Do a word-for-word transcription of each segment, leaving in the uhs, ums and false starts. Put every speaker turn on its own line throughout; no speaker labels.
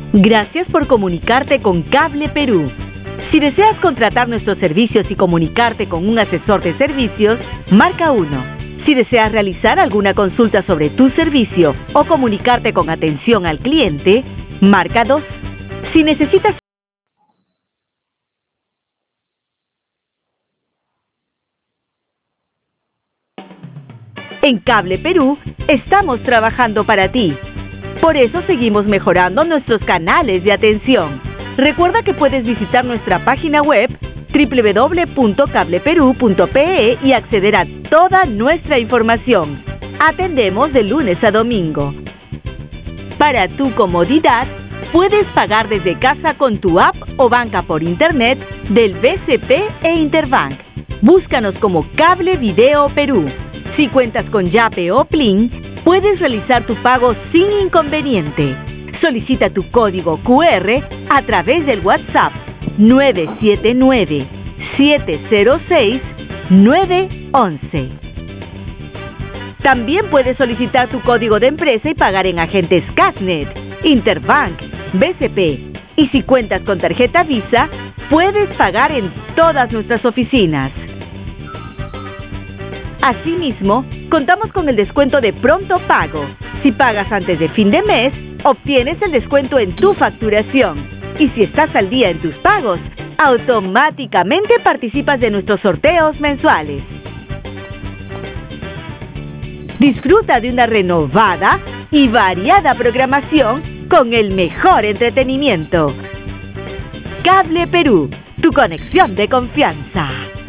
Gracias por comunicarte con Cable Perú. Si deseas contratar nuestros servicios y comunicarte con un asesor de servicios, marca uno. Si deseas realizar alguna consulta sobre tu servicio o comunicarte con atención al cliente, marca dos. Si necesitas En Cable Perú, estamos trabajando para ti. Por eso seguimos mejorando nuestros canales de atención. Recuerda que puedes visitar nuestra página web doble u doble u doble u punto cable perú punto pe e y acceder a toda nuestra información. Atendemos de lunes a domingo. Para tu comodidad, puedes pagar desde casa con tu app o banca por internet del B C P e Interbank. Búscanos como Cable Video Perú. Si cuentas con Yape o Plin, puedes realizar tu pago sin inconveniente. Solicita tu código cu erre a través del WhatsApp nueve siete nueve, siete cero seis, nueve uno uno. También puedes solicitar tu código de empresa y pagar en agentes Cashnet, Interbank, B C P. Y si cuentas con tarjeta Visa, puedes pagar en todas nuestras oficinas. Asimismo, contamos con el descuento de Pronto Pago. Si pagas antes de fin de mes, obtienes el descuento en tu facturación. Y si estás al día en tus pagos, automáticamente participas de nuestros sorteos mensuales. Disfruta de una renovada y variada programación con el mejor entretenimiento. Cable Perú, tu conexión de confianza.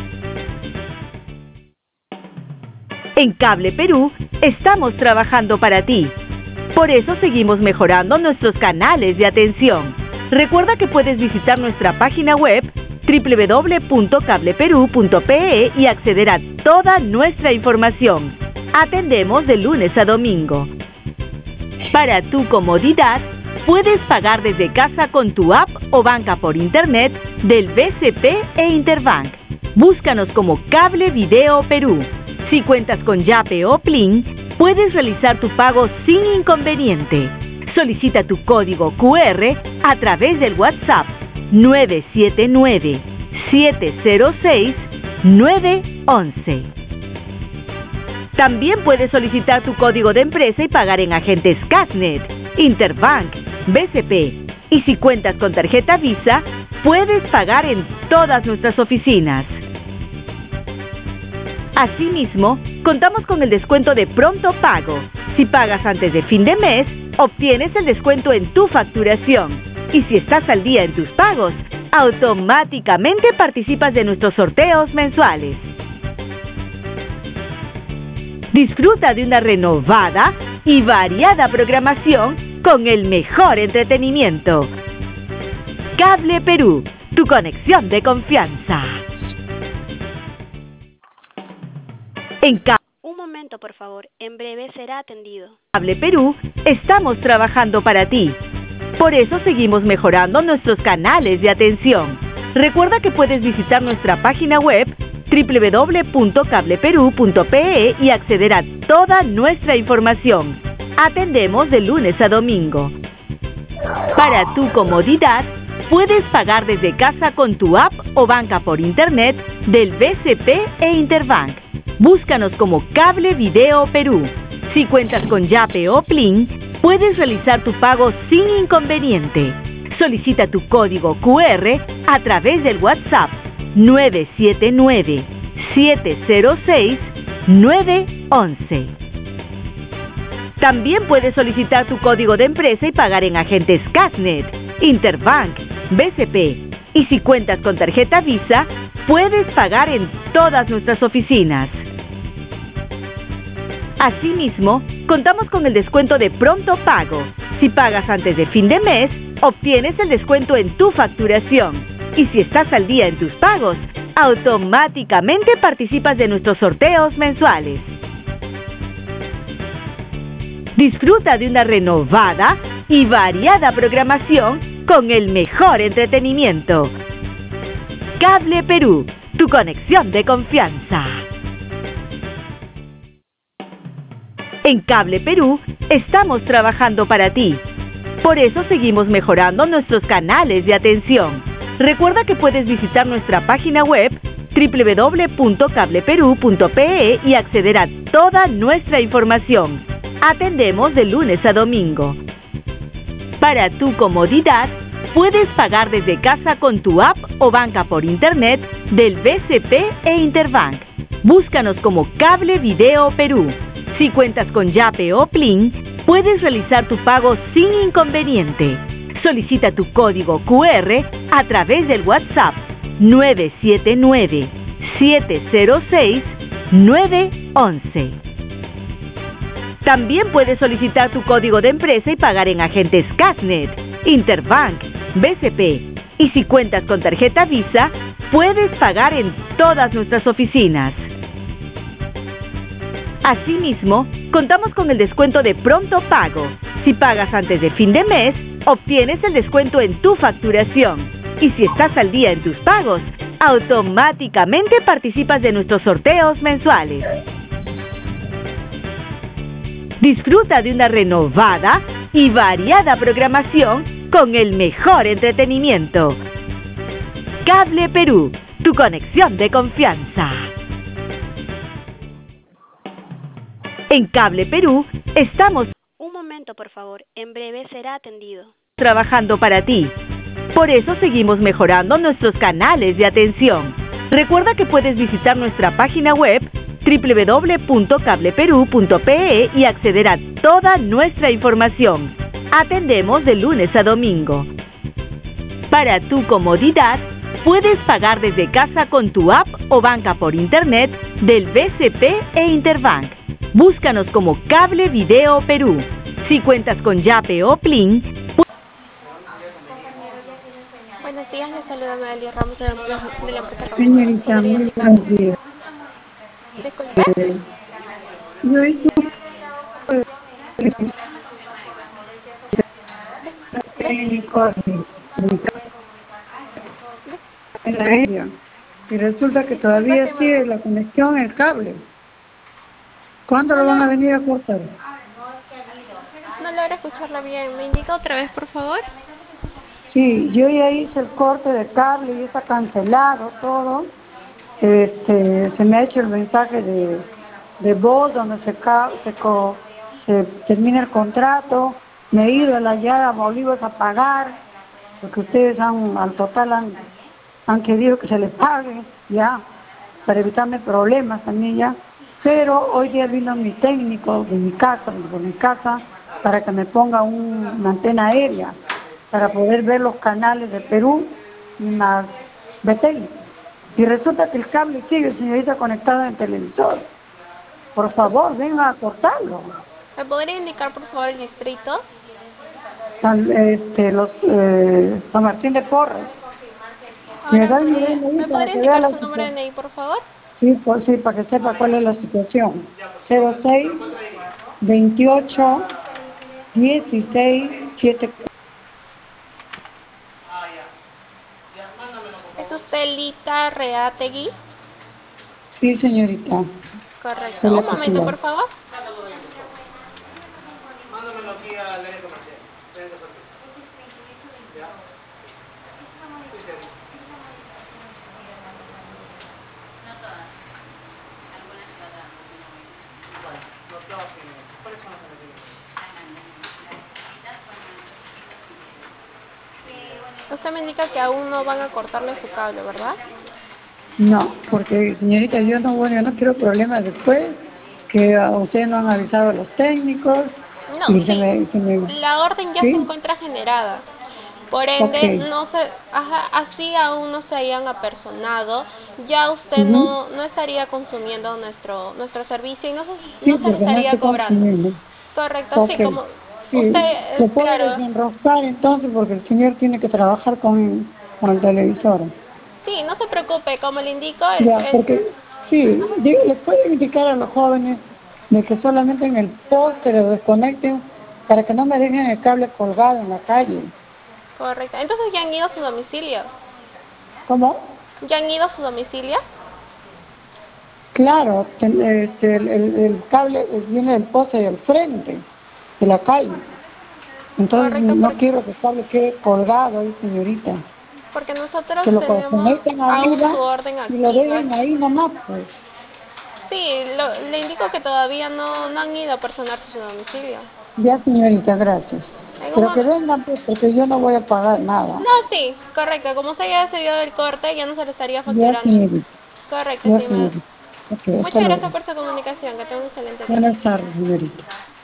En Cable Perú, estamos trabajando para ti. Por eso seguimos mejorando nuestros canales de atención. Recuerda que puedes visitar nuestra página web doble u doble u doble u punto cable perú punto pe e y acceder a toda nuestra información. Atendemos de lunes a domingo. Para tu comodidad, puedes pagar desde casa con tu app o banca por internet del B C P e Interbank. Búscanos como Cable Video Perú. Si cuentas con Yape o Plin, puedes realizar tu pago sin inconveniente. Solicita tu código cu erre a través del WhatsApp nueve siete nueve, siete cero seis, nueve uno uno. También puedes solicitar tu código de empresa y pagar en agentes Cashnet, Interbank, B C P. Y si cuentas con tarjeta Visa, puedes pagar en todas nuestras oficinas. Asimismo, contamos con el descuento de Pronto Pago. Si pagas antes de fin de mes, obtienes el descuento en tu facturación. Y si estás al día en tus pagos, automáticamente participas de nuestros sorteos mensuales. Disfruta de una renovada y variada programación con el mejor entretenimiento. Cable Perú, tu conexión de confianza. En Cable
Un momento, por favor. En breve será atendido.
Cable Perú, estamos trabajando para ti. Por eso seguimos mejorando nuestros canales de atención. Recuerda que puedes visitar nuestra página web doble u doble u doble u punto cable perú punto pe e y acceder a toda nuestra información. Atendemos de lunes a domingo. Para tu comodidad, puedes pagar desde casa con tu app o banca por internet del B C P e Interbank. Búscanos como Cable Video Perú. Si cuentas con Yape o Plin, puedes realizar tu pago sin inconveniente. Solicita tu código cu erre a través del WhatsApp nueve siete nueve, siete cero seis, nueve uno uno. También puedes solicitar tu código de empresa y pagar en agentes Cashnet, Interbank, B C P. Y si cuentas con tarjeta Visa, puedes pagar en todas nuestras oficinas. Asimismo, contamos con el descuento de Pronto Pago. Si pagas antes de fin de mes, obtienes el descuento en tu facturación. Y si estás al día en tus pagos, automáticamente participas de nuestros sorteos mensuales. Disfruta de una renovada y variada programación con el mejor entretenimiento. Cable Perú, tu conexión de confianza. En Cable Perú, estamos trabajando para ti. Por eso seguimos mejorando nuestros canales de atención. Recuerda que puedes visitar nuestra página web doble u doble u doble u punto cableperú punto pe y acceder a toda nuestra información. Atendemos de lunes a domingo. Para tu comodidad, puedes pagar desde casa con tu app o banca por internet del B C P e Interbank. Búscanos como Cable Video Perú. Si cuentas con Yape o Plin, puedes realizar tu pago sin inconveniente. Solicita tu código Q R a través del WhatsApp nueve siete nueve, siete cero seis, nueve uno uno. También puedes solicitar tu código de empresa y pagar en agentes Casnet, Interbank, B C P. Y si cuentas con tarjeta Visa, puedes pagar en todas nuestras oficinas. Asimismo, contamos con el descuento de pronto pago. Si pagas antes de fin de mes, obtienes el descuento en tu facturación. Y si estás al día en tus pagos, automáticamente participas de nuestros sorteos mensuales. Disfruta de una renovada y variada programación con el mejor entretenimiento. Cable Perú, tu conexión de confianza. En Cable Perú estamos
Un momento, por favor. En breve será atendido.
trabajando para ti. Por eso seguimos mejorando nuestros canales de atención. Recuerda que puedes visitar nuestra página web doble u doble u doble u punto cableperú punto pe y acceder a toda nuestra información. Atendemos de lunes a domingo. Para tu comodidad, puedes pagar desde casa con tu app o banca por internet del B C P e Interbank. Búscanos como Cable Video Perú. Si cuentas con Yape o Plin,
Buenos días, les saluda Noelia Ramos de la, de la empresa Ramos.
Señorita, muy buenos días.
Disculpe.
Eh, yo hice un técnico en la aérea y resulta que todavía sigue la conexión en el cable. ¿Cuándo lo van a venir a cortar?
No logro escucharla bien. ¿Me indica otra vez, por favor?
Sí, yo ya hice el corte de cable y está cancelado todo. Este, se me ha hecho el mensaje de, de voz donde se, ca, se, co, se termina el contrato. Me he ido a la llave a Olivos a pagar, porque ustedes han, al total han, han querido que se les pague, ya, para evitarme problemas también ya. Pero hoy día vino mi técnico de mi casa, de mi casa, para que me ponga un, una antena aérea, para poder ver los canales de Perú y más Betel. Y resulta que el cable sigue, señorita, conectado en el televisor. Por favor, venga a cortarlo.
¿Me podría indicar, por favor, el distrito?
San, este, los, eh, San Martín de Porres.
Ahora,
¿Me, da el
sí.
nivel ahí
¿Me
para
podría
que vea
indicar
la
su número de
situación?
N I, por favor?
Sí, pues, sí, para que sepa cuál es la situación. cero seis, veintiocho, dieciséis, setenta y cuatro.
¿Es usted Lita Reategui?
Sí, señorita.
Correcto.
Soy la
Un momento,
titular.
por favor.
Mándamelo aquí al área comercial. ¿Ya? Sí, sí. No todas. Algunas sí, otras no. Bueno, no todas sí. ¿Cuáles son las que tienen?
Usted me indica que aún no van a cortarle su cable, ¿verdad?
No, porque señorita, yo no, bueno, yo no quiero problemas después, que a ustedes no han avisado a los técnicos,
No,
y se
sí.
me, se me,
La orden ya se
¿sí?
encuentra generada. Por ende,
Ok.
no se, ajá, así aún no se hayan apersonado, ya usted
Ujú.
no, no estaría consumiendo nuestro nuestro servicio y no se,
Sí,
no se le
porque no
estaría
estoy
cobrando.
consumiendo.
Correcto,
Ok.
sí, como usted,
Sí,
eh,
lo puedo
claro,
desenroscar entonces porque el señor tiene que trabajar con, con el televisor.
sí, no se preocupe, como le indico, el,
Ya,
el-
porque sí, digo, le pueden indicar a los jóvenes de que solamente en el poste lo desconecten para que no me dejen el cable colgado en la calle.
correcto. Entonces ya han ido a su domicilio,
¿Cómo?
ya han ido a su domicilio.
Claro, ten- este, el, el, el cable viene del poste del frente de la calle. Entonces
Correcto,
no
porque,
quiero que el cable quede colgado ahí, señorita.
porque nosotros
Que lo
tenemos
conecten
aún
arriba
su orden
y lo
activa.
dejen ahí nomás, pues.
Sí, lo- le indico que todavía no, no han ido a personar su domicilio.
Ya, señorita, gracias.
En un
Pero que
momento.
vengan, pues, porque yo no voy a pagar nada.
No, sí, correcto. Como usted ya se dio del corte, ya no se le estaría
Ya,
facturando.
señorita.
Correcto,
Ya,
sí. me-
señorita. Ok, hasta
Muchas
luego.
gracias por su comunicación. Que tenga un excelente día.
Buenas tardes, señorita.